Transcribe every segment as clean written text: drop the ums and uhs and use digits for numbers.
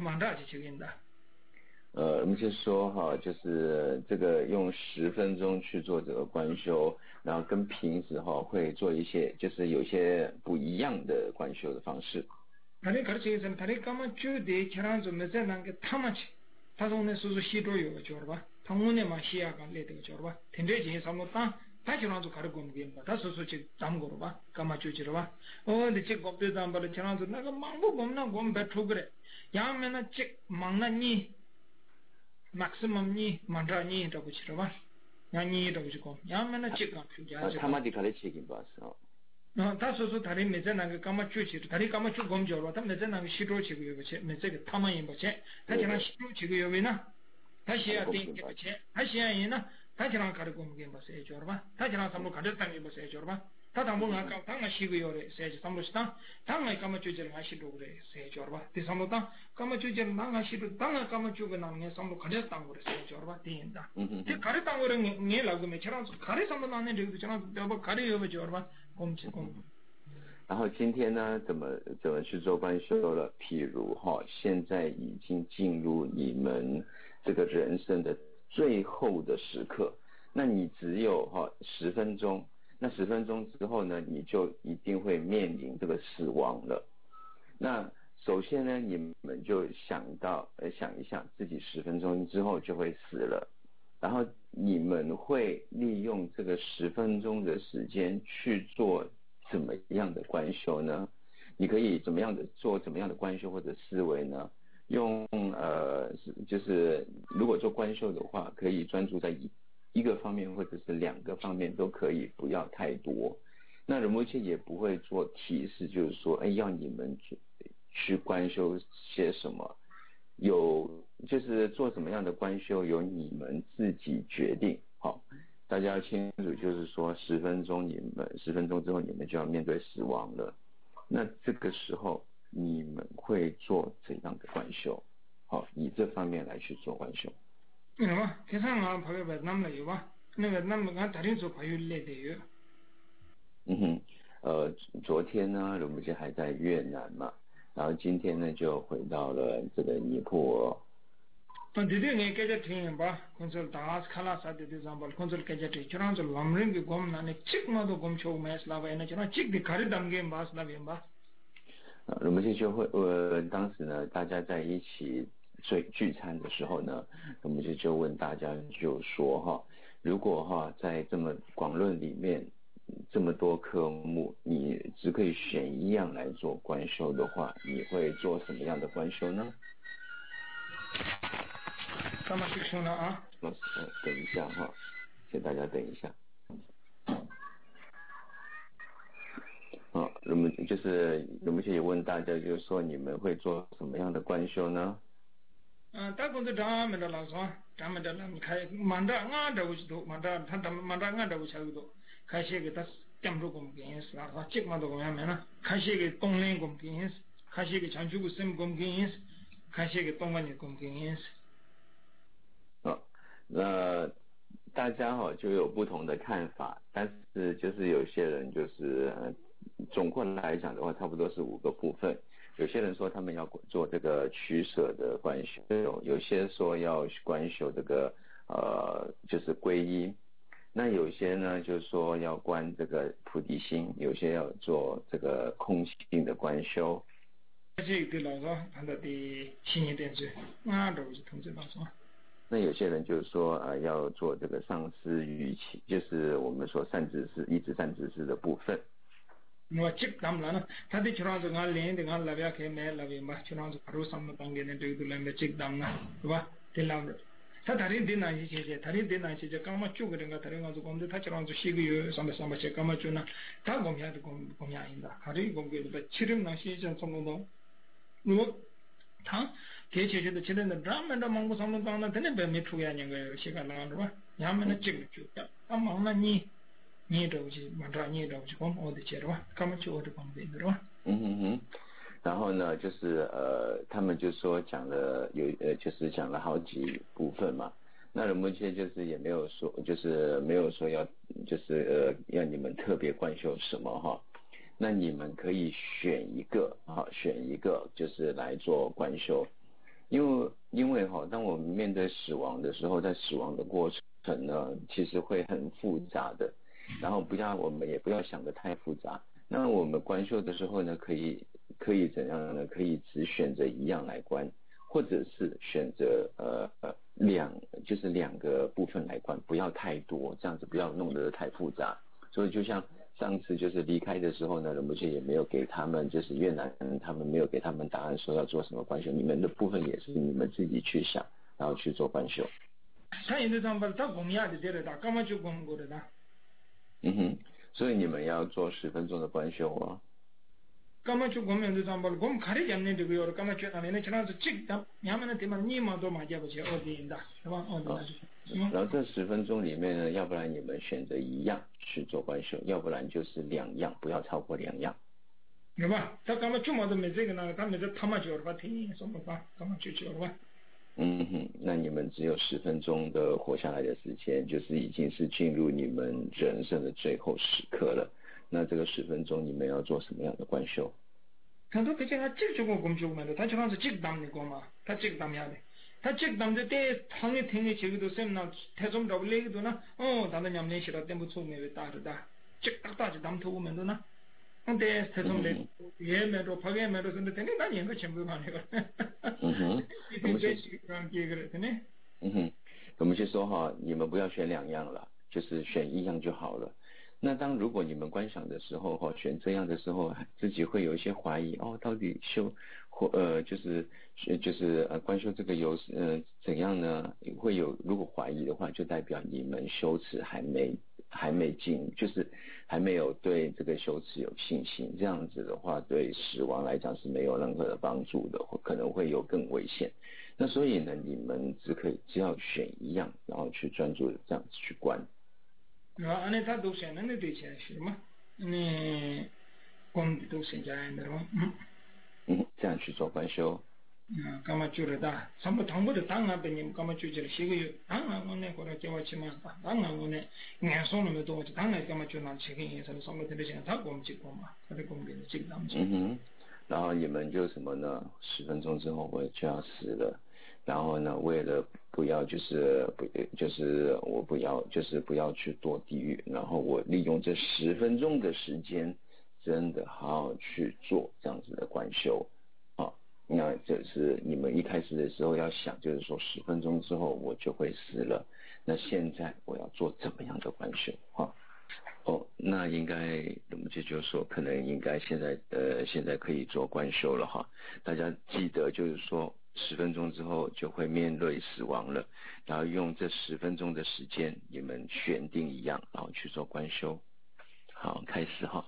蛮大去这个的。 我们就说哈，就是这个用10分钟去做这个观修，然后跟平时哈会做一些，就是有些不一样的观修的方式。 다리 가르치기선 다리 까만 주대 계란 좀 내자는 게 타마치 타송네 수수 시도요 저봐 당문에 마시아가 레데 저봐 텐데지 삼노타 타지랑도 가르고 게 봐. 다소소치 담고로 봐. 까마 주지로 봐. 근데 직 겁도 담발 계란도 나가 망고 겁나 곰 배투 그래. 야면은 직 망나니 막스멈니 만라니 라고 치러 봐. 야니라고 치고 야면은 직 감추게 타마디 가르치긴 봤어. 다소소 다리 메자나가 까마추치 다리 까마추 검저로 다 메자나가 시도치고 요거체 메자가 타마인 거체 다지랑 시도치고 요베나 다시야 땡게 거체 다시야 이나 다지랑 가르고 먹게 봐서 해줘봐 다지랑 삼로 가르당게 봐서 해줘봐 다당봉아 당가 시고 요래 세지 삼로스타 당가 까마추지를 하시도 그래 해줘봐 디삼로다 까마추지를 당가 시도 당가 까마추가 남네 삼로 가르당 그래 해줘봐 띵다 그 가르당 그래 네 라고 메처럼 가르 삼로 나네 되고 저랑 더 가르 요베 줘봐 然后今天呢，怎么去做观修了？譬如现在已经进入你们这个人生的最后的时刻，那你只有10分钟，那10分钟之后呢，你就一定会面临这个死亡了。那首先呢，你们就想一下，自己10分钟之后就会死了。然后你们会利用这个10分钟的时间去做怎么样的观修呢？你可以怎么样的观修或者思维呢？用就是如果做观修的话，可以专注在一个方面或者是2个方面都可以，不要太多。那仁波切也不会做提示，就是说，要你们去观修些什么。就是做什么样的观修由你们自己决定。好，大家要清楚，就是说10分钟之后你们就要面对死亡了。那这个时候你们会做怎样的观修？好，以这方面来去做观修。 계산아 바베베 남나요 봐. 내가 남가 다른 쪽 바율레데요. 昨天呢，仁波切还在越南嘛。然后今天呢，就回到了这个尼泊尔。 对你给这听吧，昆sol das kala sa de example昆sol给这听，就让这lamring嘅gom na ne chik ma do gom chou mes la ba ne就让 chik de kari dam game bas la bien吧。 仁波切就会当时呢，大家在一起聚餐的时候呢，仁波切就问大家就说如果在这么广论里面这么多科目，你只可以选一样来做观修的话，你会做什么样的观修呢？ 干嘛去说呢啊？ 等一下请大家等一下。仁波切也问大家，就是说你们会做什么样的观修呢？ 大公司咱们的老说，咱们的人开满大俺的都满大俺的差不多。开些个他讲不公平是啊，这么多公样呢？开些个东人公平，开些个长久生公平，开些个东方的公平。 那大家就有不同的看法，但是就是有些人就是总括来讲的话，差不多是5个部分。有些人说他们要做这个取舍的观修，有些说要观修这个就是皈依。那有些呢，就是说要观这个菩提心，有些要做这个空性的观修。 这个老说，他的新一点是，俺都是同志老说。 那有些人就是说要做这个上师语气，就是我们说善知识、一直善知识的部分。 我这当然了，他的去让这俺练的俺那边开买那边吧，去让这巴罗上面当给的这个来这当了，是吧？对了的。他다른 데 나이 제제 다른 데 나이 제제 까마 쪼그ren가 다른 가서 공도 타처럼 저 시기요 삼바 제 까마 쪼나 다 공야도 공야인다 가리 공게도 치름 나시 전 som도 뭐다 개체제도 치는데 라면도 먹고 삼는 당나 되는 배 메트로야 하는 거예요 시간 나는 봐 야면은 찍을 줄다 아마나 니도 지 만라 니도 지 공 어디 제로 까마 쪼어도 공베로 然后呢，就是他们就说讲了就是讲了好几部分嘛。那仁波切就是也没有说，就是没有说要就是要你们特别观修什么那你们可以选一个就是来做观修。 因为当我们面对死亡的时候，在死亡的过程呢，其实会很复杂的，然后我们也不要想得太复杂。那我们观修的时候呢，可以怎样呢？可以只选择一样来观，或者是选择就是两个部分来观，不要太多，这样子不要弄得太复杂。所以就像上次就是离开的时候呢，仁波切也没有给他们，就是越南他们没有给他们答案说要做什么观修，你们的部分也是你们自己去想，然后去做观修。 他现在上班，他公亚的对了，他干嘛就公过的呢？ 嗯哼，所以你们要做10分钟的观修哦。 干嘛就公面的上班，我们看得见那这个有的，干嘛觉得呢？其他是这个，你们那地方你嘛都嘛见不见，我的的，是吧？我的那是。 然后这10分钟里面呢，要不然你们选择一样去做观修，要不然就是2样，不要超过2样。 对吧？他干嘛就嘛都没这个呢？他没这他妈叫了吧？听什么吧？干嘛就叫了吧？ 嗯哼，那你们只有10分钟的活下来的时间，就是已经是进入你们人生的最后时刻了。那这个10分钟你们要做什么样的观修？ 他都可见他这就我就没了，他就像是这个当的过嘛，他这个当下的，他这个当的在行业听的这个都什么呢？太中找不来个都呢？哦，他的娘们写了点不错没有打的打，这打就当头我们都呢。但太中来，也没着，跑也没着，甚至天天那年个全部看那个， 嗯哼， 一堆在去讲这个了，真的。 嗯哼，我们就说哈，你们不要选2样了，就是选1样就好了。那如果你们观想的时候哈，选这样的时候，自己会有一些怀疑哦，到底观修这个怎样呢？会有如果怀疑的话，就代表你们修持还没进，就是还没有对这个修持有信心。这样子的话，对死亡来讲是没有任何的帮助的，或可能会有更危险。那所以呢，你们只要选1样，然后去专注的这样子去观。 啊，那他都选那那对钱是吗？你光都选家人的吗？ 这样去做观修。 干嘛就了的？什么全部的当然被你们干嘛就这了？些个月，当然我那过来叫我去嘛，当然我那眼说那么多，就当然干嘛就拿钱给眼什么什么的钱，他给我们结果嘛，他在公边的这个当嗯哼，然后你们就什么呢？10分钟之后我就要死了，然后呢，为了不要我不要不要去堕地狱，然后我利用这10分钟的时间，真的好好去做这样子的观修。那这是你们一开始的时候要想，就是说10分钟之后我就会死了，那现在我要做怎么样的观修？那应该我们就说，可能应该现在可以做观修了哈。大家记得就是说10分钟之后就会面对死亡了，然后用这10分钟的时间，你们选定1样，然后去做观修。好，开始哈。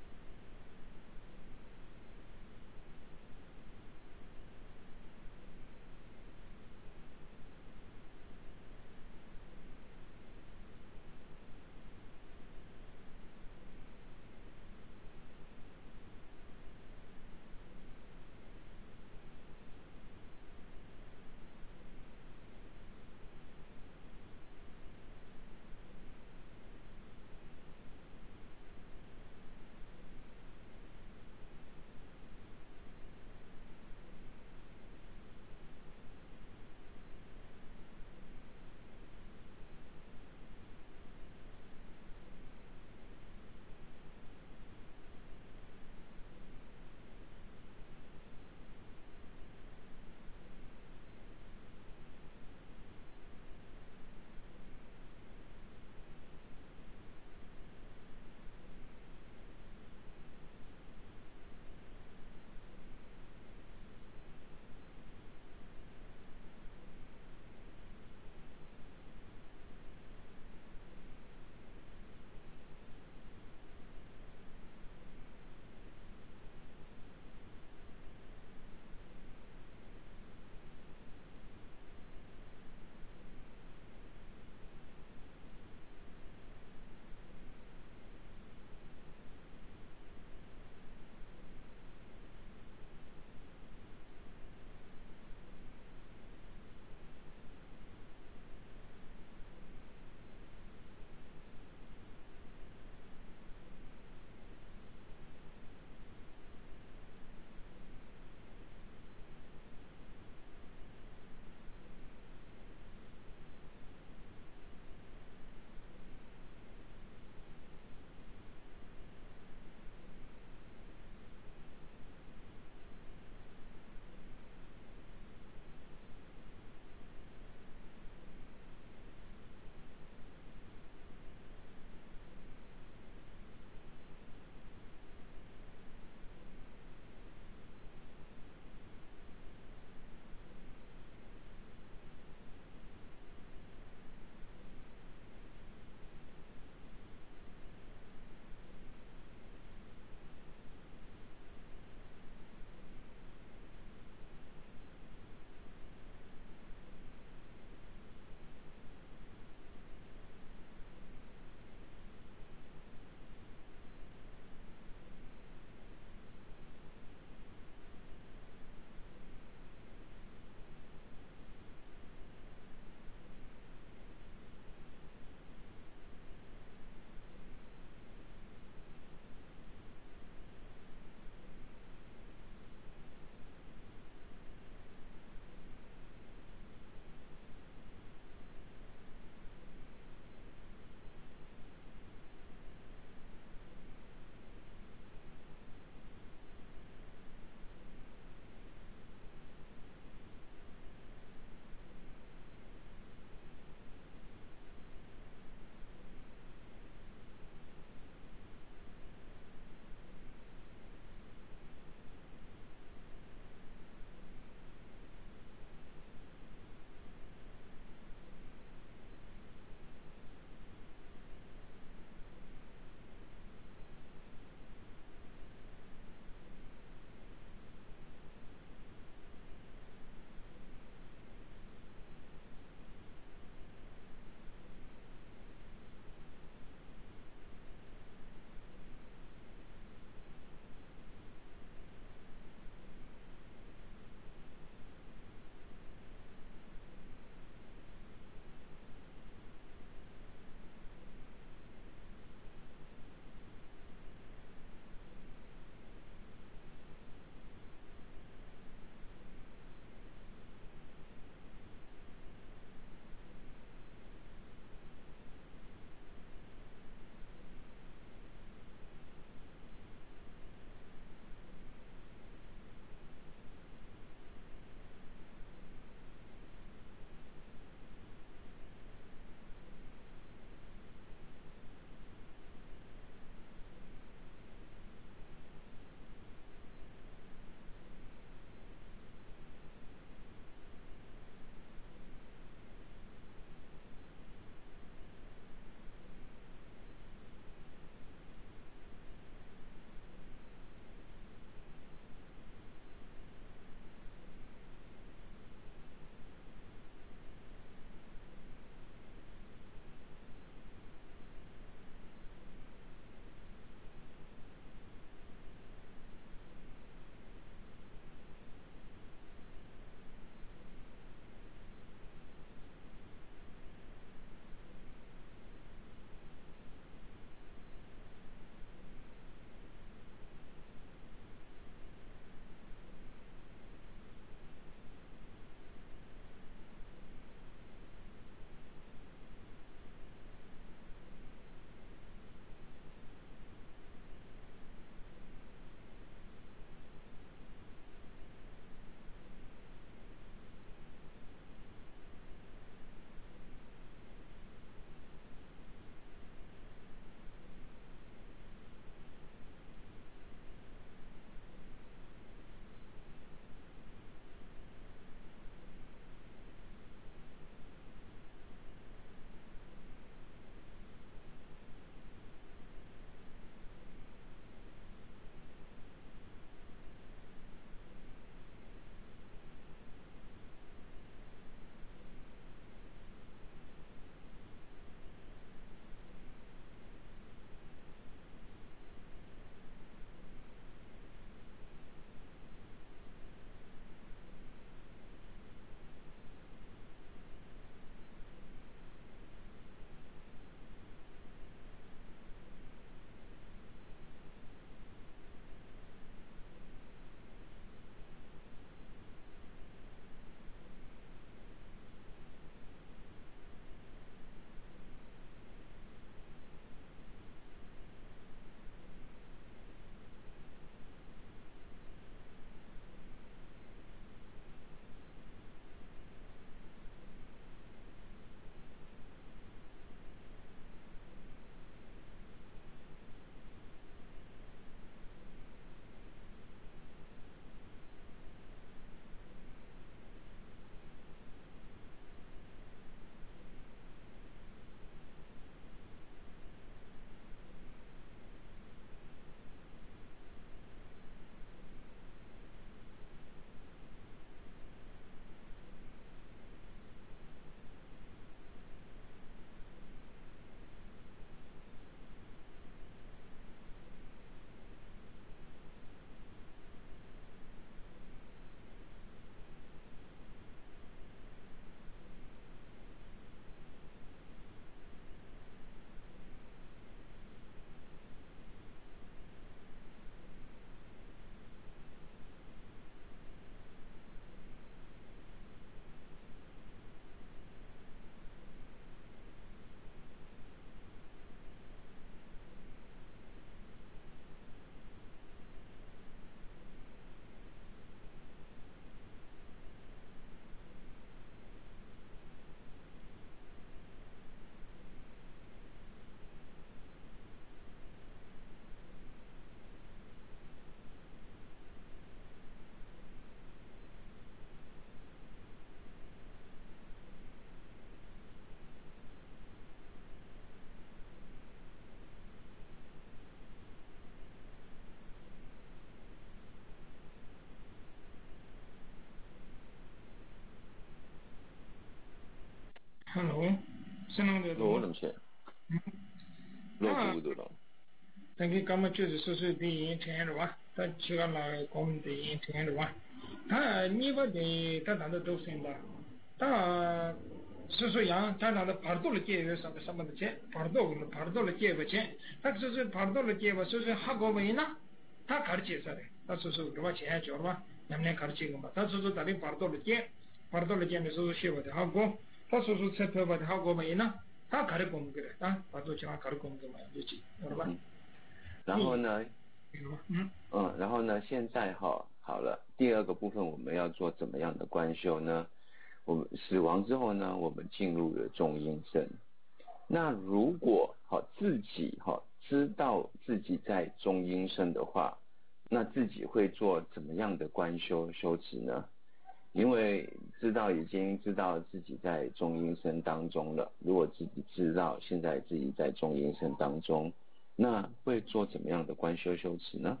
Hello，是那个罗怎么写？罗读的了。 但给干嘛就是说是电影听的哇，他去个那我们电影听的哇，他你把的他那的都行的，他是说样他那的跑多了节约什么的钱，跑多了节约钱，他说是跑多了节约，说是哈个为呢，他开始介绍的，他说是多少钱交了吧，两年开始结个嘛，他说是他的跑多了钱，跑多了钱的时候学的好过，他说是车票的好过为呢，他开始工给的，啊，跑多钱开始工给嘛，就去，晓得吧？ 然后呢，然后呢，现在好了，第二个部分我们要做怎么样的观修呢？我们死亡之后呢，我们进入了中阴身。那如果自己知道自己在中阴身的话，那自己会做怎么样的观修持呢？因为已经知道自己在中阴身当中了，如果自己知道现在自己在中阴身当中，那会做怎么样的观修持呢？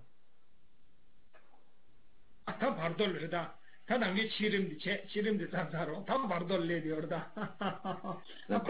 他跑到了的，他那个七人的战场了，他跑到了的， 那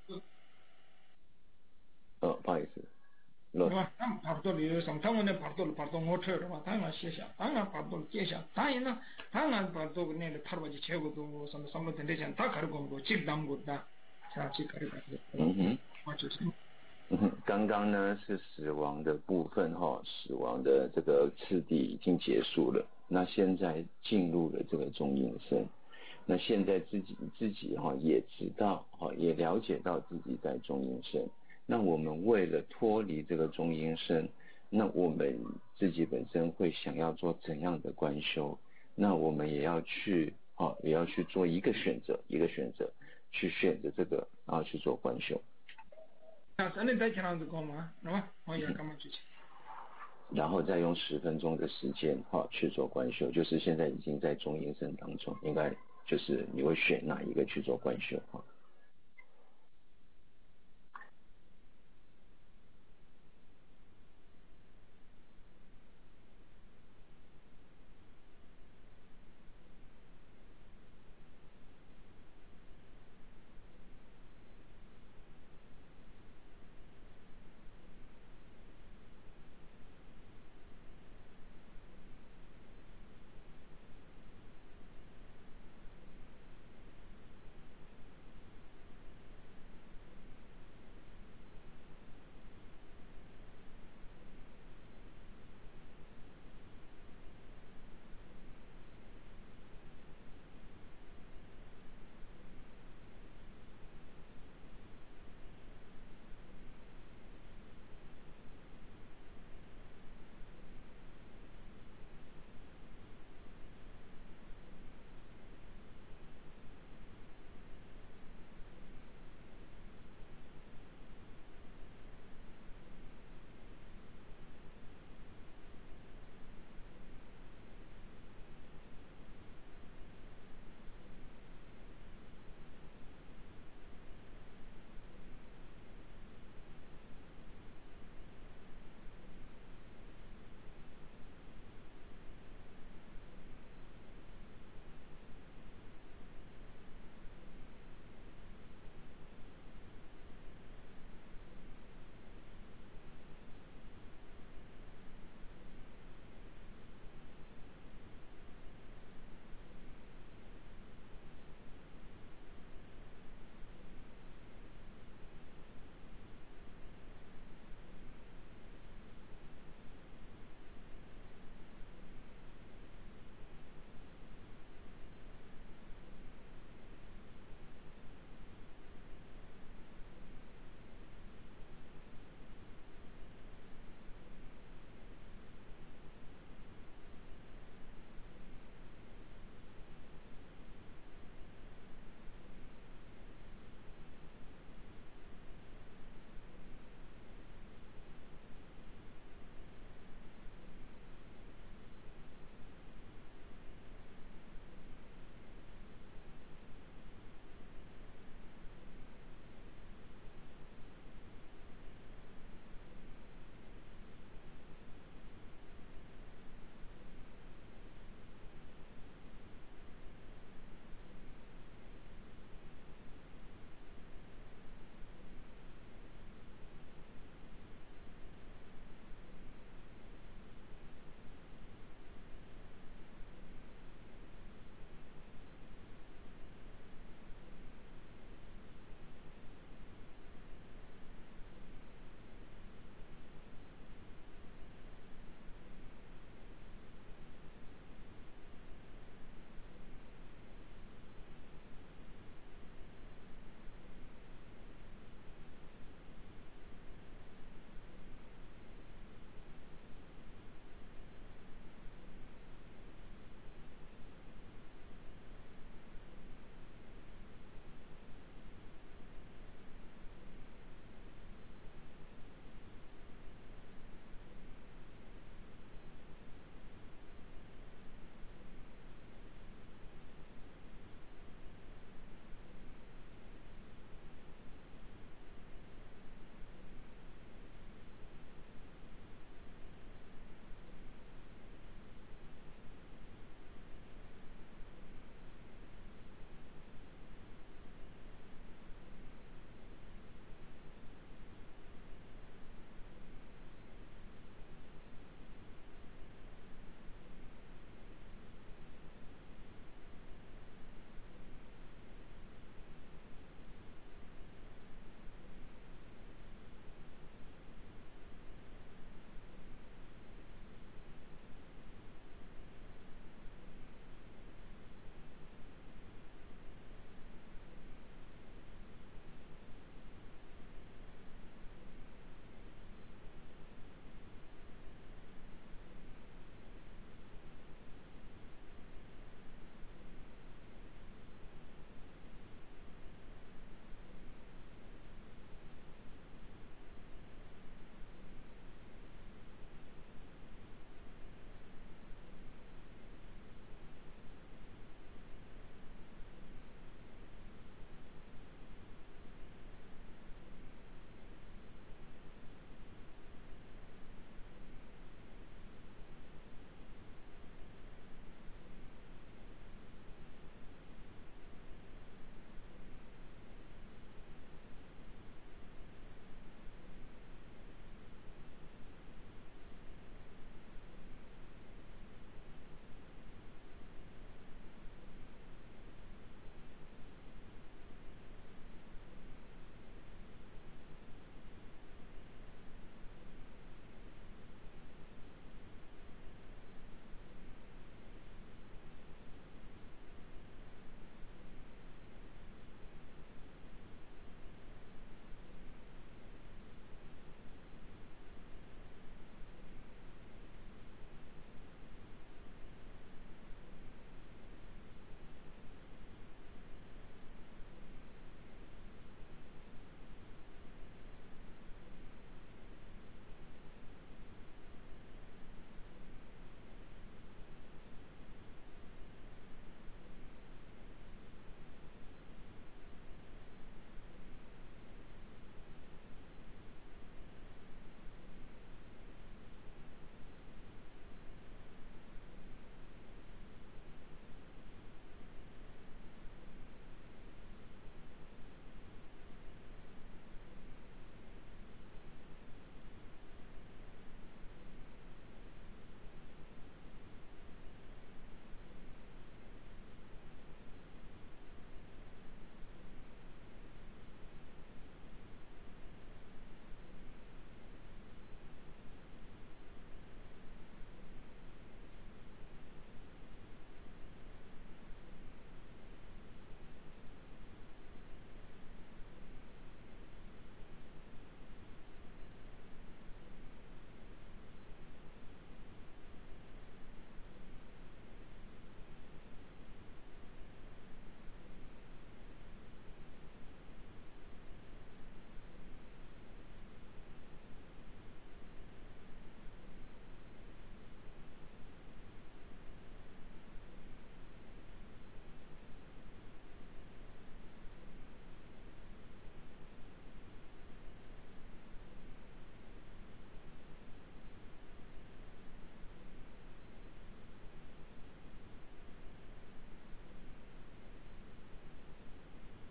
不好意思， 是吧？他跑到了上，他们那跑到我车了嘛，他那写下，他那跑到了接下，当然了，他那跑到那个他把去切过都什么等等讲，他开始工作，接当过的，下去开始干的，我就是。 刚刚呢是死亡的部分死亡的这个次第已经结束了，那现在进入了这个中阴身，那现在自己也知道也了解到自己在中阴身，那我们为了脱离这个中阴身，那我们自己本身会想要做怎样的观修？那我们也要去做一个选择，去选择这个，然后去做观修。然后再用10分钟的时间去做观修，就是现在已经在中阴身当中，应该就是你会选哪一个去做观修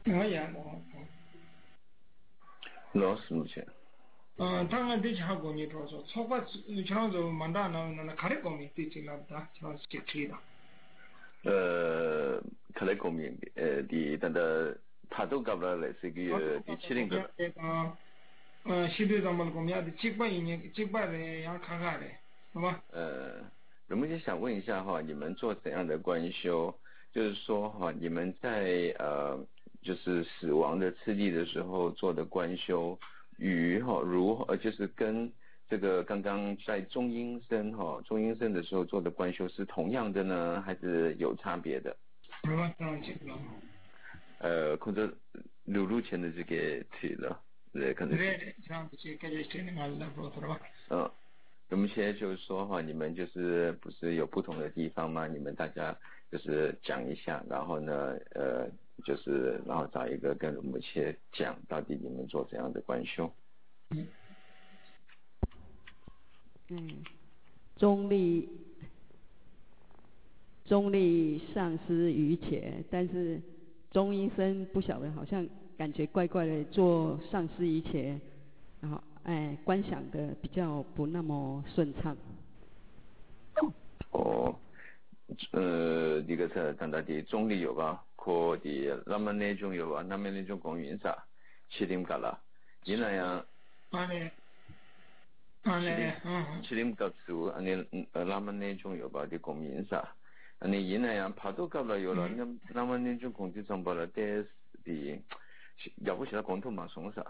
我也老师目前。 당한 대체 하고 니로서 초과 저런도 만다는 가래 공이 되지 나보다 저 시키다. 可能公民的等的帕多搞了来是个的七零个。 시대 zaman 공이야 직반에 양 카가래. 好吧？ 我们就想问一下哈，你们做怎样的观修？就是说哈，你们在就是死亡的次第的时候做的观修。与就是跟这个刚刚在中阴身的时候做的观修是同样的呢，还是有差别的？或者录前的这个题了，可能是。我们现在就是说哈，你们就是不是有不同的地方吗？你们大家就是讲一下，然后呢，就是然后找一个跟我们切讲，到底你们做怎样的观修？ 中立丧失于前，但是中医生不晓得，好像感觉怪怪的，做丧失于前，然后观想的比较不那么顺畅。 这个是谈到的中立有吧？可的那么那种有吧？那么那种公园啥？7点搞了，因那样。7点搞出，那么那种有吧？的公园啥？因那样爬都搞了有了，那么那种工地上把了的要不起来工头嘛送啥？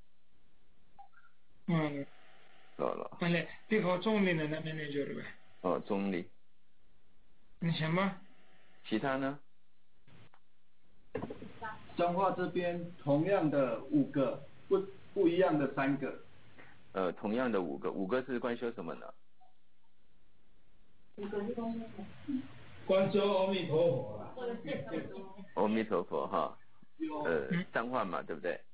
到了。 这个中立的那边那就是呗。 中立。 你什么？ 其他呢？ 彰化这边同样的5个，不一样的3个。 同样的5个是观修什么呢 ？5个是观修什么？ 观修阿弥陀佛啦。 阿弥陀佛哈。彰化嘛，对不对？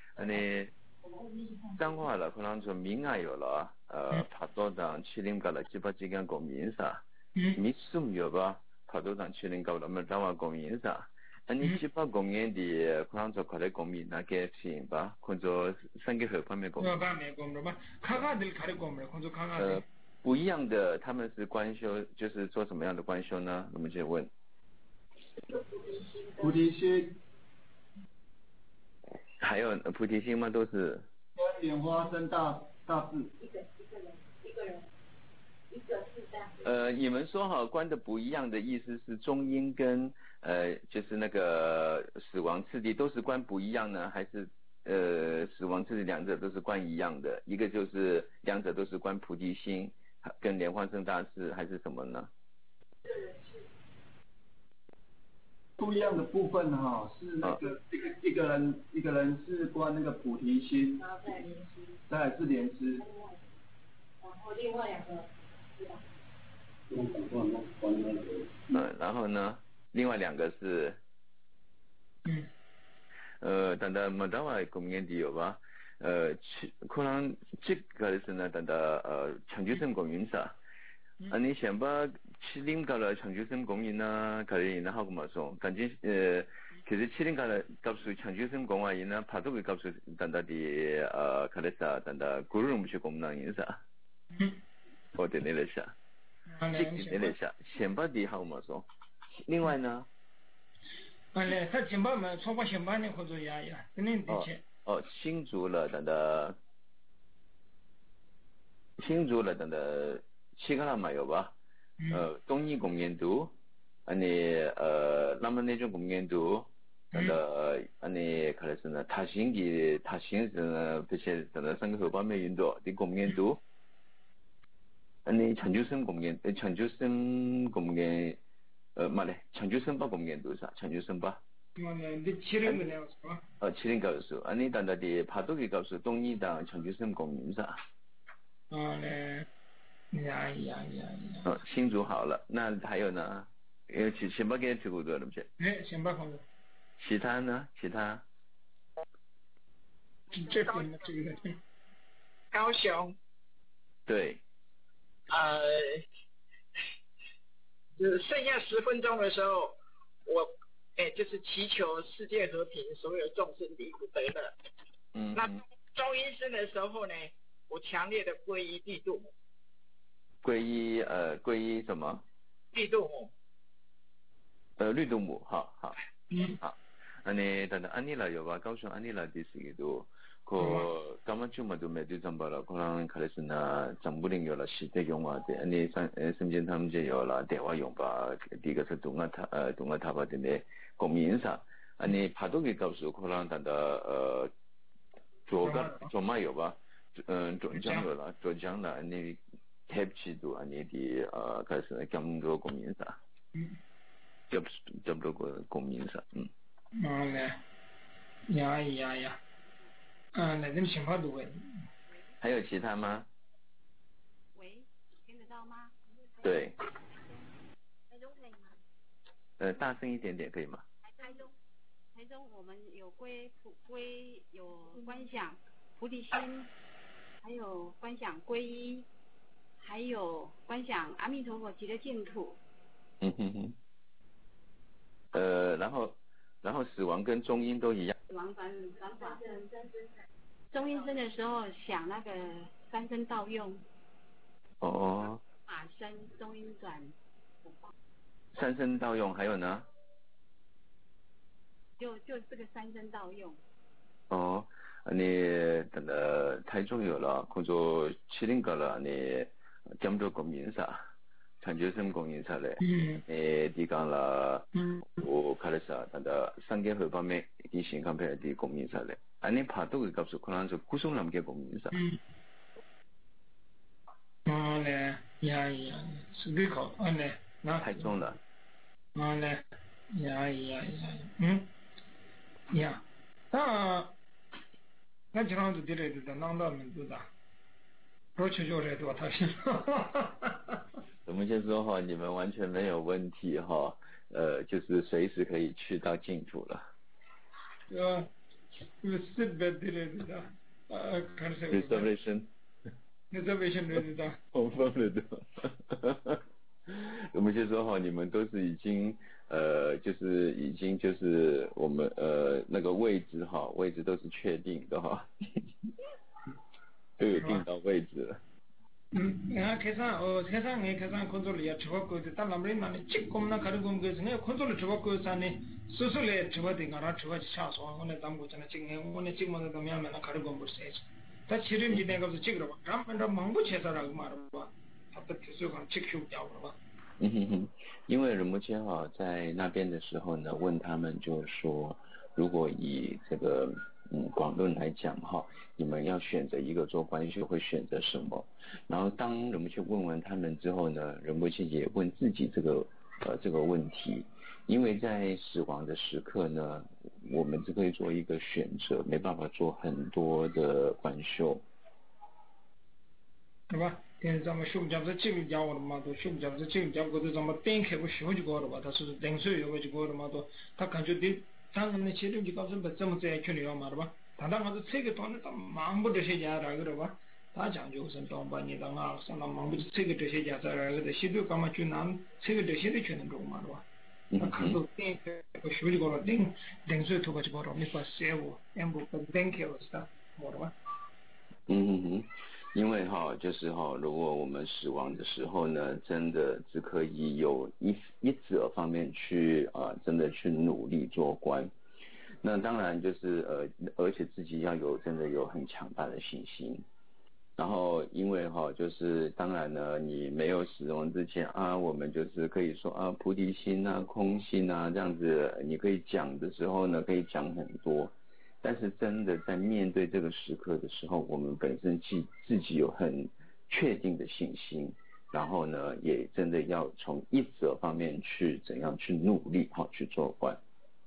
彰化了，可能说民爱有了파도당 7림 갈라 지바지간 고민사 미숨 여바 파도당 7림 갈라 말다와 고민사 아니 지바 공연디 그런 저 거래 고민 나게 피인바 콘조 상계合方面 고민 카가들 가래 고민 콘조 카가 不一样的，他们是观修，就是做什么样的观修呢？我们就问。 菩提心。 还有菩提心吗？都是。 莲花生大智。 一个人，一个是大。 你们说哈，观的不一样的意思是中阴跟就是那个死亡次第都是观不一样呢，还是死亡次第两者都是观一样的？一个就是两者都是观菩提心跟莲花生大智，还是什么呢？ 不一样的部分哈，是那个一个人是观那个菩提心， 然后再莲师， 再来是莲师， 然后另外2个是吧？ 然后呢，另外2个是，等到没到外公园的有吧？可能这个是呢，等到长久生公园啥？你想把7림搞了长久生公园呢，可以呢好个嘛说，感觉其实7림搞了搞出长久生公园呢，怕都会搞出等到的可能啥，等到古人不去功能因啥？我对你来想，这个你来想，想把的好嘛说，另外呢？ 他想把嘛，超过想把的或者呀，肯定的钱。 新竹了，等到新竹了，等到。7가나 마요 봐. 동이 공연도 아니 남은 내종 공연도 아니 그래서는 다신은 배치되는 생각 방면 인도 이 공연도 아니 전주선 공연 말해 전주선 바 공연도 사 전주선 바 근데 7인 거네요. 7인 가수 아니 단다디 파도기 가수 동이당 전주선 공연사 네.呀， 新竹好了，那还有呢？先把给提过多了不是？ 先把好了。 其他呢？其他？ 这个高雄。 对。 就是剩下10分钟的时候， 就是祈求世界和平，所有众生离苦得乐。那中阴身的时候呢，我强烈的皈依地度母。 皈依什么？ 绿度母。 绿度母，好。好。아니 단다 아니라 요바 가우션 아니라 디시기도 그 까마추마도 메디 잠바라 고랑 카레스나 잠부링 요라 시대 용화데 아니 심진 탐제 요라 대화 용바 디가서 동아 타바데네 고민사 아니 파도기 값수 고랑 단다 조가 조마 요바 조장요라 조장라 아니 탭치도 아니 디 카레스나 겸도 고민사 접도 고민사 呀，那这情况多。 还有其他吗？ 喂，听得到吗？ 对。 台中可以吗？大声一点点可以吗？ 台中我们有有观想菩提心，还有观想皈依，还有观想阿弥陀佛极乐净土。 然后死亡跟中阴都一样。 死亡转法身，中阴身的时候想那个三身道用。法身中阴转。 三身道用还有呢？ 就这个三身道用。 你等的台中有了，工作7年了，你江州公民啥？참조선 공인사래. 디간라 오 카레사 단다 상계회 밤에 디신 컴페어 디 공인사래. 아니 파도 그 값을 그런서 구성 남게 공인사. 네. 야. 스비코. 네. 나 太重了。 네. 야. 야. 나 지난주 들에도 나온다면 두다. 그렇죠,他是。 我们先说哈，你们完全没有问题哈，就是随时可以去到净土了。reservation 对的。confirm 的。我们先说哈，你们都是已经就是我们那个位置哈，位置都是确定的哈，都有定到位置了。 계산 컨트롤이야. 저거 딱 남린 나는 찍고나 가르고 그래서 컨트롤 저거 산에 수술에 저거 된거라 저거 차서 오늘 담고잖아. 지금 오늘 찍으면 되면 가르고 볼수 있어. 다 치료지 내가 가서 찍으러 봐. 그러면 망고 제사라고 말어 봐. 답도 계속 찍히고 잡으러 봐. 因为仁波切哈在那边的时候呢，问他们就是说，如果以这个广论来讲哈，你们要选择一个做观修会选择什么？然后当仁波切问完他们之后呢，仁波切也问自己这个问题，因为在死亡的时刻呢，我们只可以做一个选择，没办法做很多的观修。 对吧？但是咱们修讲是净讲我的嘛，都修讲是净讲，或者咱们点开我修就过了吧？他是点水有个就过了嘛，都他感觉的，当然呢，其中就告诉不这么在群里嘛的吧？他当时这个当然他忙不这些家那个的吧？他讲就是当把你当啊，上当忙不这个这些家在那个的，西头干嘛去拿这个这些的全能做嘛的吧？他看到点开我修就过了，点水头发就过了，你说谁我，俺不点开了是的，我的吧？ 因为哈，就是哈，如果我们死亡的时候呢，真的只可以有一者方面去真的去努力做观。那当然就是而且自己要真的有很强大的信心。然后因为哈，就是当然呢，你没有死亡之前啊，我们就是可以说啊，菩提心啊，空心啊，这样子，你可以讲的时候呢，可以讲很多。但是真的在面对这个时刻的时候，我们本身自己有很确定的信心，然后呢，也真的要从一者方面去怎样去努力去做观。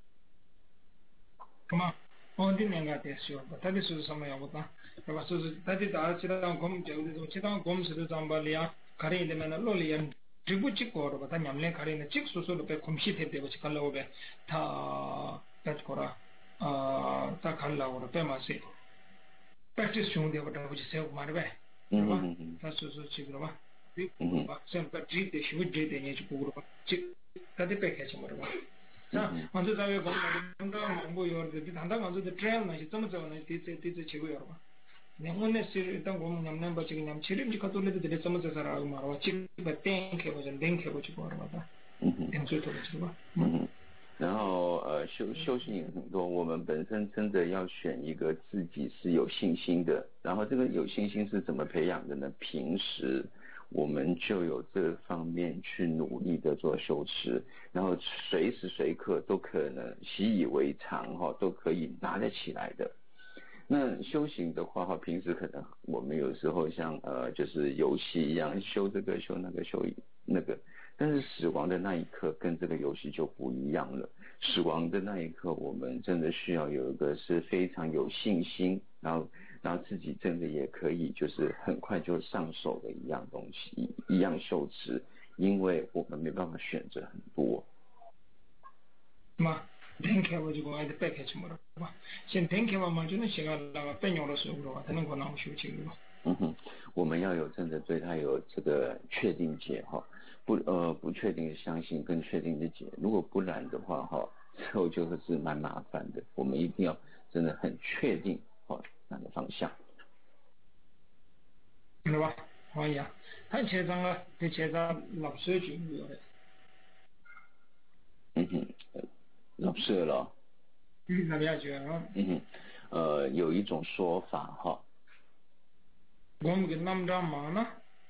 그만 어디 내가 됐어요. 다들 수수 സമയ보다. 그래서 수수 다들 다 지나간 검 저기도 지나간 검수도 잠발이야. 가리되면 롤리안 지구 찍고 다 냠내 가리는 찍수수로 배 검시대 되고 지갈라고 배다 배거라. 다 갈라고 배마세. practice 중대 보다 보지 세고 말해 봐. 다 수수 찍으러 봐. 봐. sempre 드리데 쉬고 드리데 내지 보고 봐. 찍 다들 배까지 말어 봐. 자, 먼저 자외 공부 당당 공부 요르데 당당 먼저 트레일 나시 좀 저는 뒤에 치고 여러 봐. 내가 일단 공부 냠냠 버지 그냥 치림지 가도래도 되게 좀 저서라고 말아. 치바 땡케 버지 땡케 버지 뭐 말아. 땡주 또 버지 봐. 然后修行很多，我们本身真的要选一个自己是有信心的，然后这个有信心是怎么培养的呢？平时我们就有这方面去努力的做修持，然后随时随刻都可能习以为常都可以拿得起来的。那修行的话平时可能我们有时候像就是游戏一样，修这个修那个修那个，但是死亡的那一刻跟这个游戏就不一样了。死亡的那一刻，我们真的需要有一个是非常有信心，然后自己真的也可以就是很快就上手的一样东西，一样修持，因为我们没办法选择很多。 땡케 가지고 아이들 패키지 뭐라 봐. 지금 땡케만 먼저는 시간다가 빼녀로서 그러고 되는 거 나오고 싶지 그거. 我们要有真的对他有这个确定解不确定的相信跟确定的解，如果不然的话之后就会是蛮麻烦的。我们一定要真的很确定哪个方向。 对吧？可以啊。他现在对现在老师就有的。 老师了。 那了解啊。 有一种说法 곰게 남자 많아?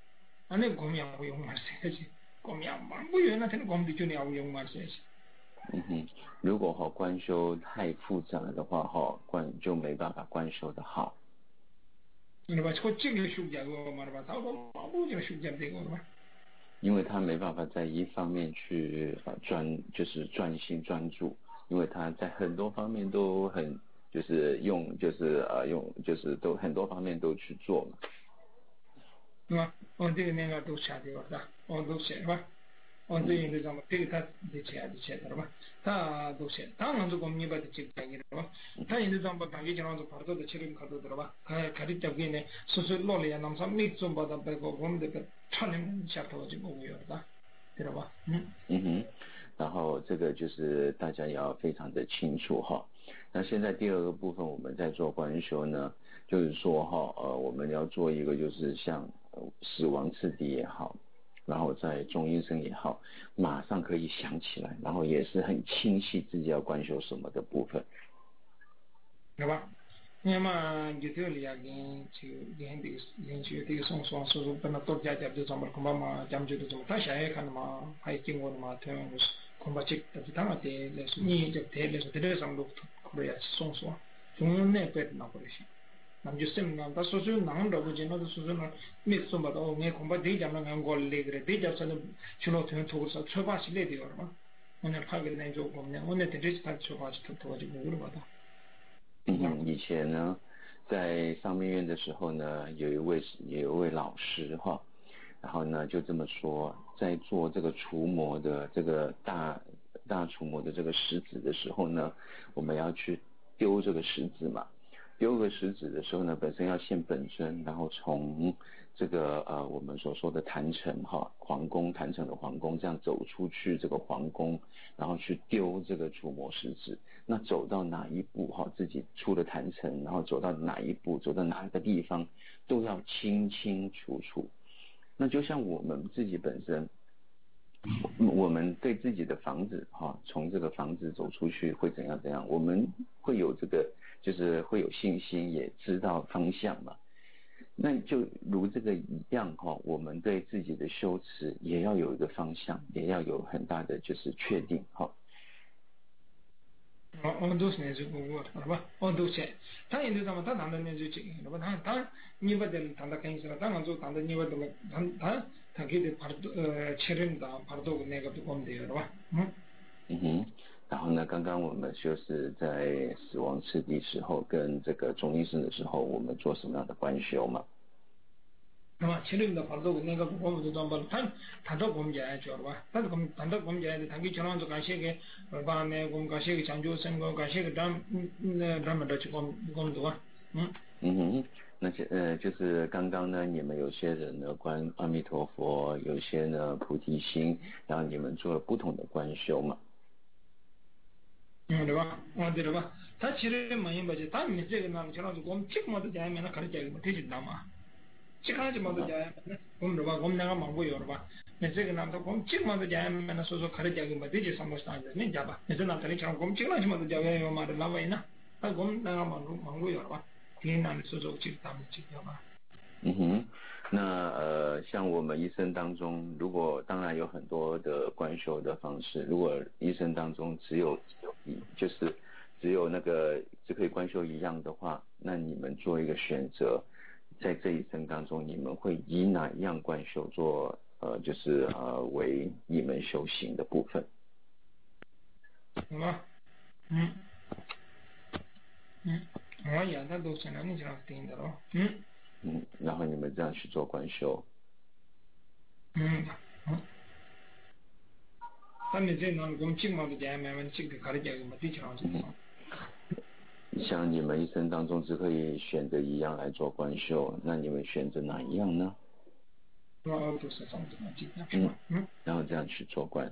아니 곰이하고 용마셔야지. 곰이하고 뭐 연한테는 곰도 주냐고 용마셔야지. 如果观修太复杂的话就没办法观修的好。 你把这个숙자고 말봐. 사고 아무지 숙자되고 봐. 因为他没办法在一方面去就是专心专注，因为他在很多方面都很就是用都很多方面都去做嘛。 对吧？这个那个都下去了，都写吧。这个什么这个他得写的吧？他都写，他能做工你把它记下来了吧？他现在怎么把这个跑到的车里考到的了吧？开始这个呢，是落来那么没做把它把我们这个串联下头就不会了，对了吧？ 然后这个就是大家也要非常的清楚那现在第二个部分我们在做观修呢，就是说我们要做一个就是像死亡次第也好，然后在中阴身也好，马上可以想起来，然后也是很清晰自己要观修什么的部分。 对吧？那么有的里就连续这个送说本来多家就这么恐怕嘛，咱们就这么他想也看的嘛，还经过的嘛，他恐怕这个他们的来说，你这来说这上路可以送说，从那边拿过来些。那就sem na da so so nang da bujin na so so na mi so ba do nge komba de jam na ngol le gre de jam sa no chulo thon to sa choba si le de yor ma onen phag le nai jo kom ne onen de ris ta choba si to ji bu ba da 以前呢在上密院的时候呢有一位老师然后呢就这么说，在做这个除魔的这个大除魔的这个石子的时候呢，我们要去丢这个石子嘛，丢个石子的时候呢，本身要现本尊，然后从这个我们所说的坛城皇宫，坛城的皇宫这样走出去这个皇宫，然后去丢这个除魔石子。那走到哪一步自己出了坛城，然后走到哪一步，走到哪个地方都要清清楚楚。那就像我们自己本身，我们对自己的房子从这个房子走出去会怎样，我们会有这个就是会有信心，也知道方向嘛。那就如这个一样我们对自己的修持也要有一个方向，也要有很大的就是确定都是那就不过了吧？都是他现在怎么他谈的那就这个了吧？他你把这谈的跟你说，当然就谈的你把这个他给的确认的把这个那个都我们的了吧？ 然后呢，刚刚我们就是在死亡次第时候跟这个中阴身的时候，我们做什么样的观修嘛？ 那么确认的把这个那个我们都怎么谈到我们家去了吧？但是谈到我们家的，他给前浪就感谢给把那我们感谢给长久生活，感谢给咱们的去我们多那就是刚刚呢，你们有些人呢观阿弥陀佛，有些呢菩提心，然后你们做了不同的观修嘛。 对吧？对吧？他其实蛮严巴些，他们这个呢，就那种我们这个么子家面那可能家个提起来嘛，这个就么子家面，我们对吧？我们那个忙过有了吧？那这个呢，他我们这个么子家面那说可能家个嘛，这就什么啥子，你家吧？那这那这里讲我们这个什么子家面有嘛的那位呢？那我们那个忙过有了吧？听那说就他们知道吧？ 那像我们一生当中，如果当然有很多的观修的方式，如果一生当中只有那个只可以观修一样的话，那你们做一个选择，在这一生当中，你们会以哪一样观修做为一门修行的部分？ 好吧？我也那都是那你这样听的咯。 然后你们这样去做观修。 他们这那我们经贸的家面这个可能家个嘛，地球上这种。 像你们一生当中只可以选择一样来做观修，那你们选择哪一样呢？ 都是这样子嘛， 然后这样去做观。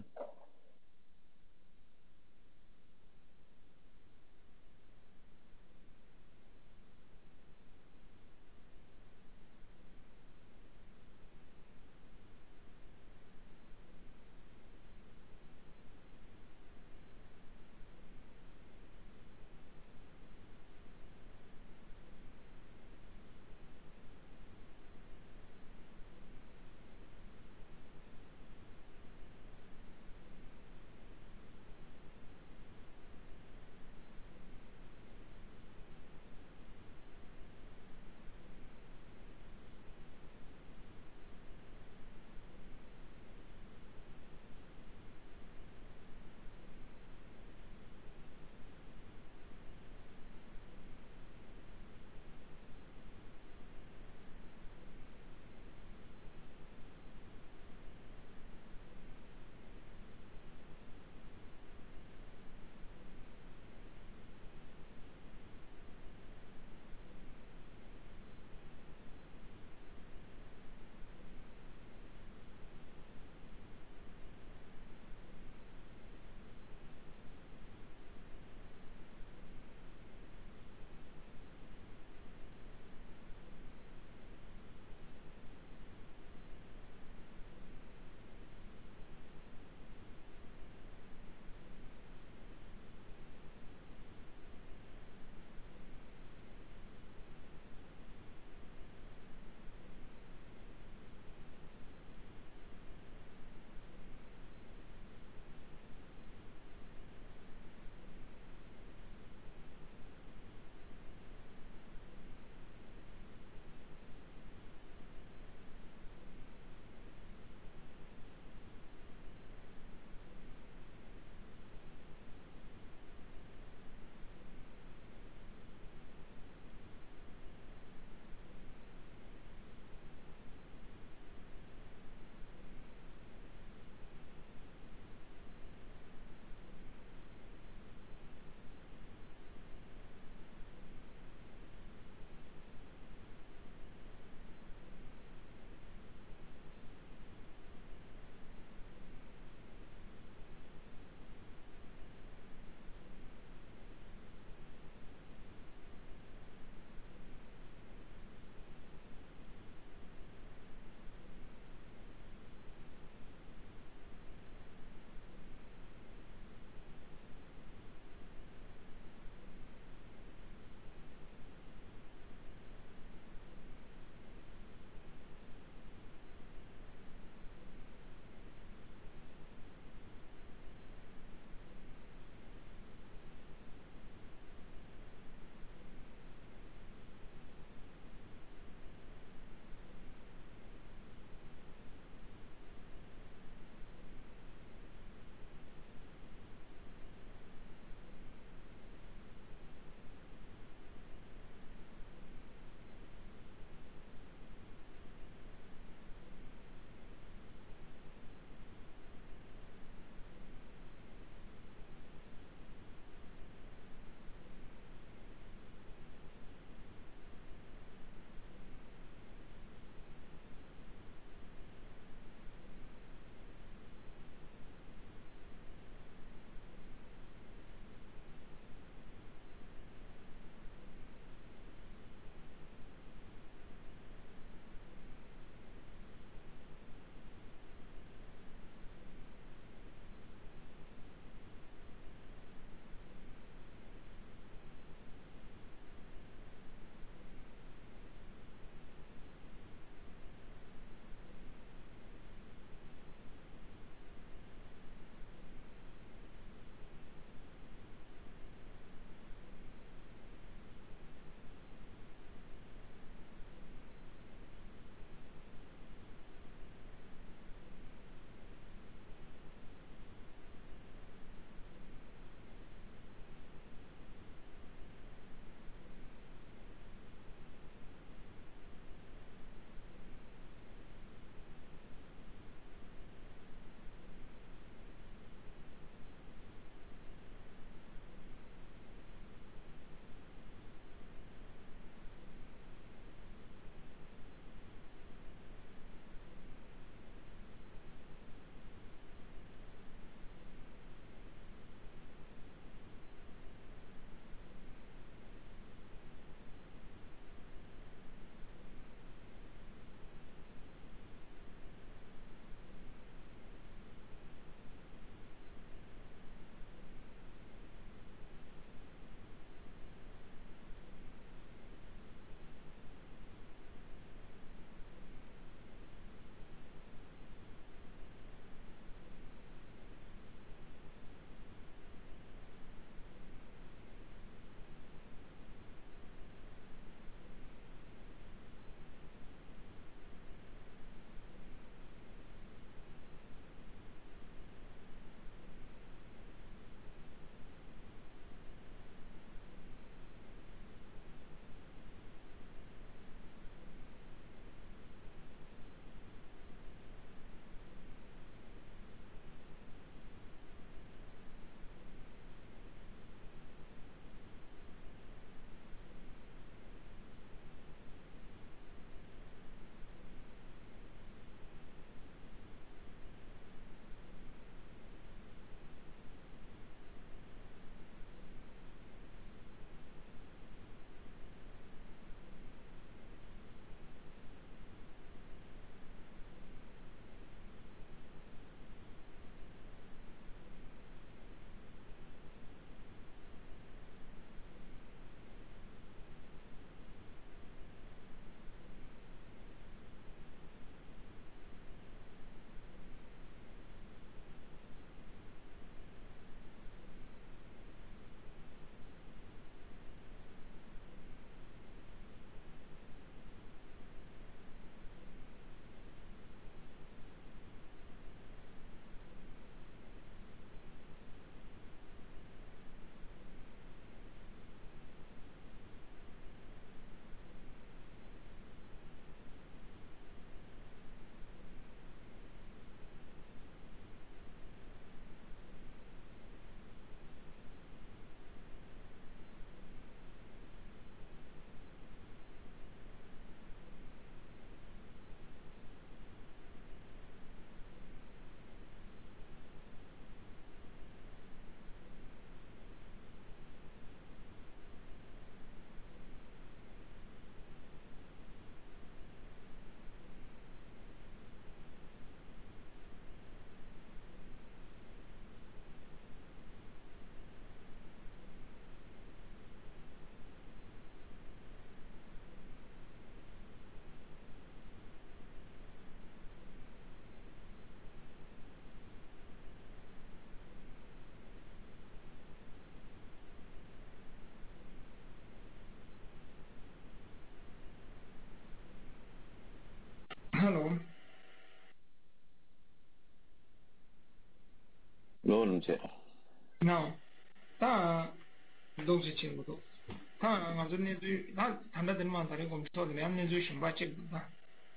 罗龙姐， 那다 도시 친구도 다 맞은 내주 다 단다들 많다는 거说的两年就选拔这个吧。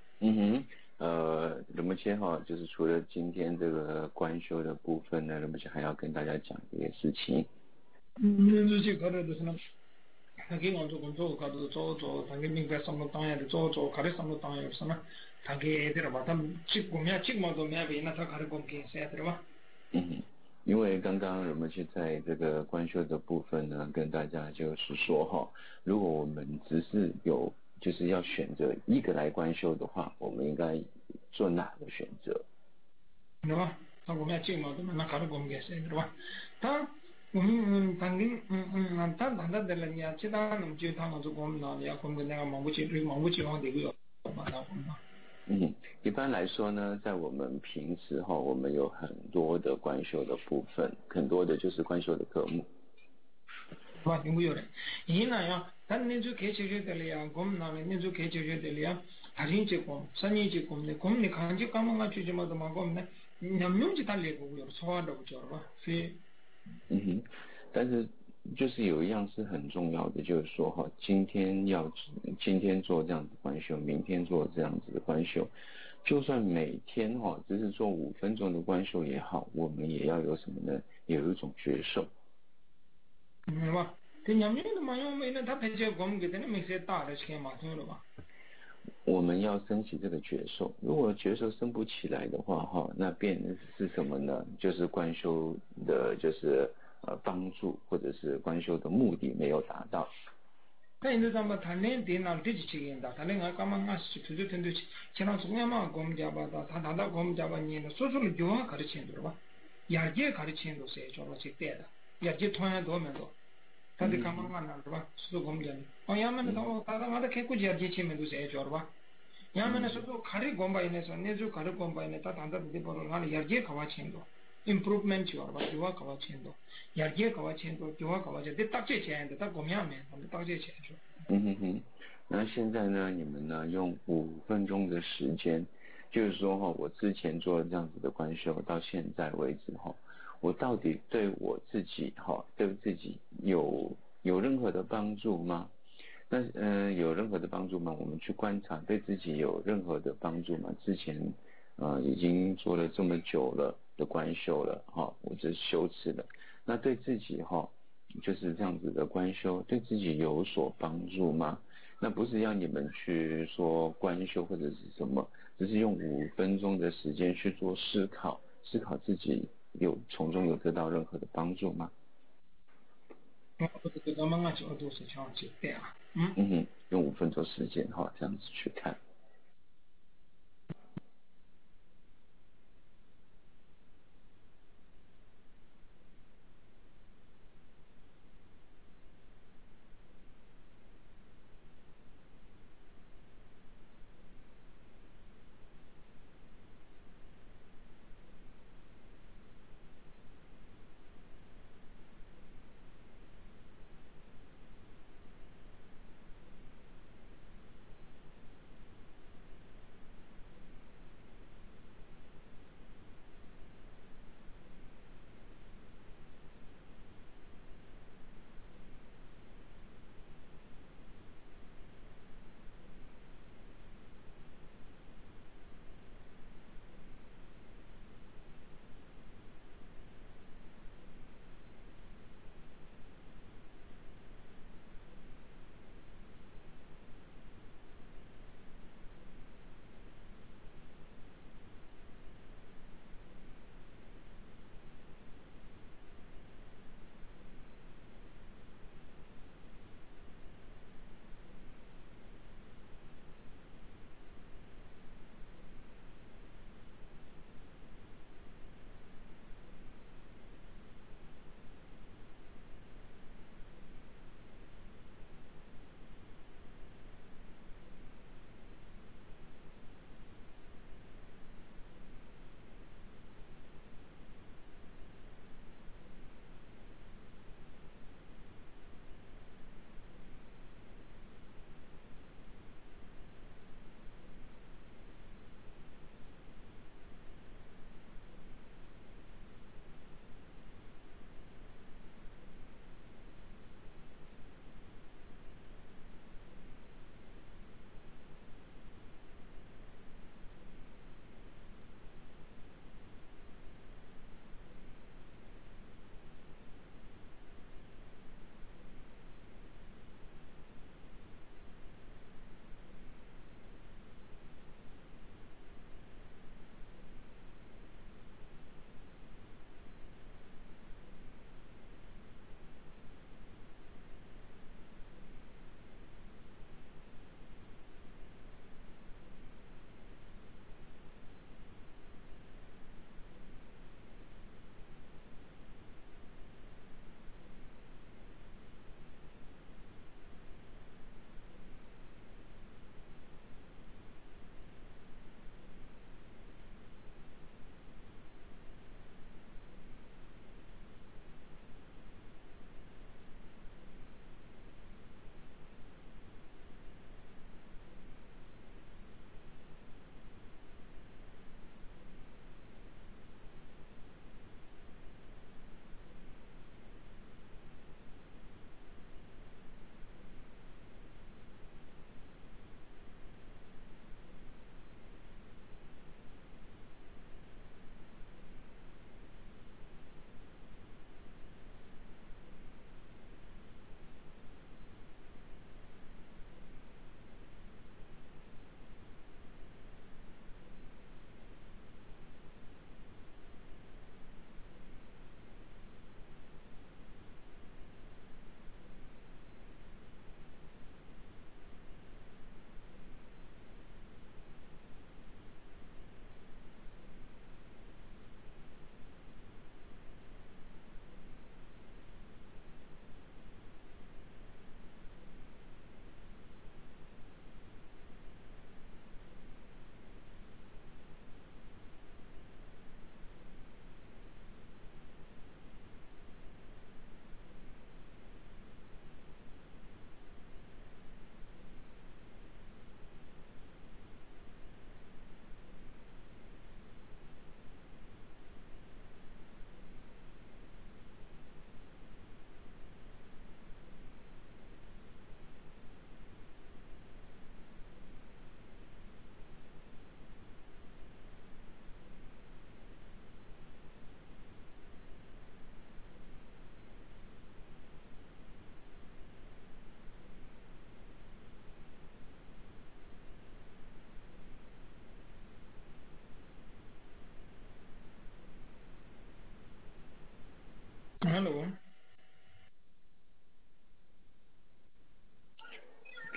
人们切哈，就是除了今天这个官修的部分呢，人们切还要跟大家讲一个事情。 就是搞的就是呢，他给我做工作，搞的做，他给明白什么当然的做，搞的什么当然什么，他给的了吧？他这么多没别那他搞的工给谁的了吧？ 因为刚刚人们去在这个官修的部分呢，跟大家就是说哈，如果我们只是就是要选择一个来官修的话，我们应该做哪个选择？ 对吧？他我们这么多那搞的工给谁的吧？他당긴 난 단단들이야 지단은 지단은 조금 나야 그럼 내가 망부지 되고요. 一般来说呢，在我们平时哈，我们有很多的官修的部分，很多的就是官修的科目。 와, 누구요래? 이나요. 단 내주 개체제들이야. 곰 나면 내주 개체제들이야. 다진지 곰, 산이지 곰네. 곰네 간지 까먹어 주지 마도 막 곰네. 냠용지 달래고요. 소화도 저러. 但是就是有一样是很重要的，就是说哈，今天做这样子官修，明天做这样子的官修，就算每天哈只是做5分钟的官修也好，我们也要有什么呢？有一种觉受。 吧？这냠용도 마요메는 다 배제 곰 그때는 맥세 다를 시켜 맞는 봐. 我们要升起这个觉受，如果觉受升不起来的话哈，那变是什么呢？就是官修的就是帮助或者是官修的目的没有达到。 但是咱们谈恋电脑自己去演的，谈恋爱干嘛是出去听的，前两中央嘛公家吧的，他谈到公家吧念的，说出了就要开始签的吧，亚界开始签的谁叫我去带的，亚界同样多没多，他的干嘛那是吧？是公家的，亚门的他妈的开国家界签没都谁叫的吧？亚门的说开始公办呢，说那就开始公办呢，他谈到的不能俺亚界开发签的。improvement 就吧，就话搞完钱多，亚界搞完钱多，就话搞完钱，得大借钱的，他公样面，他们大借钱去。 那现在呢，你们呢用5分钟的时间，就是说哈，我之前做了这样子的官修，到现在为止哈，我到底对我自己哈，对自己有任何的帮助吗？那有任何的帮助吗？我们去观察对自己有任何的帮助吗？之前已经做了这么久了的官修了哈，我这修持了，那对自己哈就是这样子的官修，对自己有所帮助吗？那不是要你们去说官修或者是什么，只是用5分钟的时间去做思考自己从中有得到任何的帮助吗？用5分钟时间哈，这样子去看。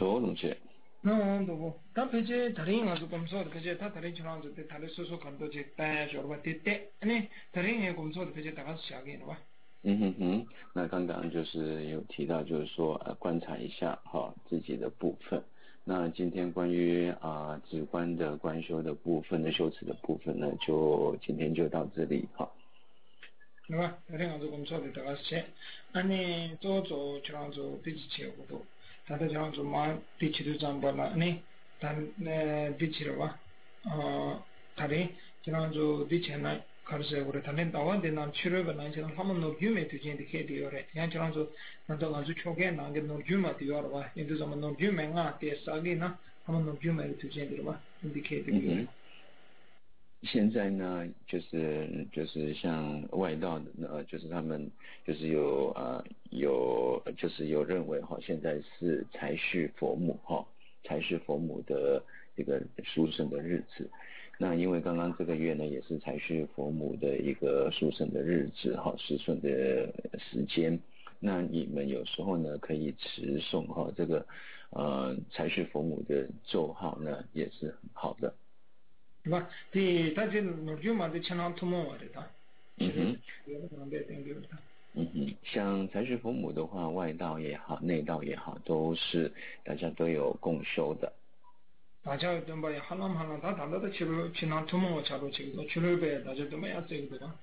多龙姐。 那都，他平时他人啊，就工作的，平时他人经常就他的叔叔看到这带着吧，对对，呢，他人也工作的，平时大家是下给的吧。 那刚刚就是有提到，就是说观察一下哈自己的部分。那今天关于止观的观修的部分的修持的部分呢，就今天就到这里哈。 对吧？他人啊，就工作的，大家是，呢，做这样做第几期活动？다들 저랑 좀 뒤치도 좀 벌라니 단 뒤치로 와 다리 저랑 좀 뒤치나 가르쳐 그래 단엔 나와데 난 치료가 난 저랑 한번 너 규메 되진데 케디오래 야 저랑 좀 나도 아주 초게 나게 너 규마 되어라 와 인도 좀 너 규메가 대사기나 한번 너 규메 되진데 와 인디케이트 现在呢，就是像外道的就是他们就是就是有认为哈，现在是才是佛母哈，才是佛母的这个殊胜的日子。那因为刚刚这个月呢，也是才是佛母的一个殊胜的日子哈，时顺的时间。那你们有时候呢，可以持诵哈这个才是佛母的咒号呢，也是很好的。 对吧？对，他这农具嘛，得经常涂抹的，他。 像才是佛母的话，外道也好，内道也好，都是大家都有共修的。 大家都把哈啷哈啷，他谈到的去了，经常涂抹差不多去了呗，大家都没有这个的，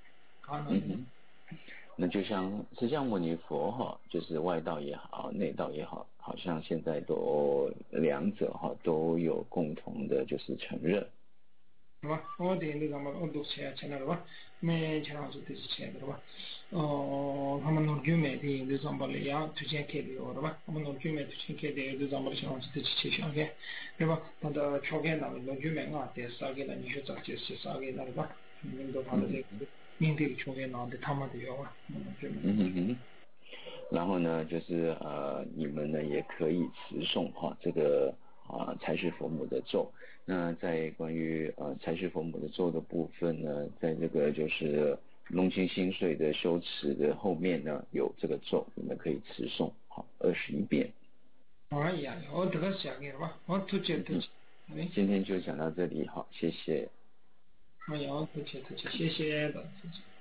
那就像释迦牟尼佛哈，就是外道也好，内道也好，好像现在都两者哈都有共同的，就是承认。 对吧？我点的咱们都钱了吧？没钱了就得是钱的吧？他们农具买的就咱们来推荐开的对吧？他们农具买推荐开的就咱们想是得去想开，对吧？他的条件那个农具买啊，得啥给了你去找就是啥给了对吧？领导他的这个面对的条件那的他们都要啊， 然后呢，就是你们呢也可以持诵哈这个才是佛母的咒。那在关于才是佛母的咒的部分呢，在这个就是龙清心髓的修持的后面呢，有这个咒，你们可以持诵好21遍。 哎呀，我这个想给了吧？我突击。 今天就讲到这里，好，谢谢。 哎呀，突击，谢谢的，谢谢。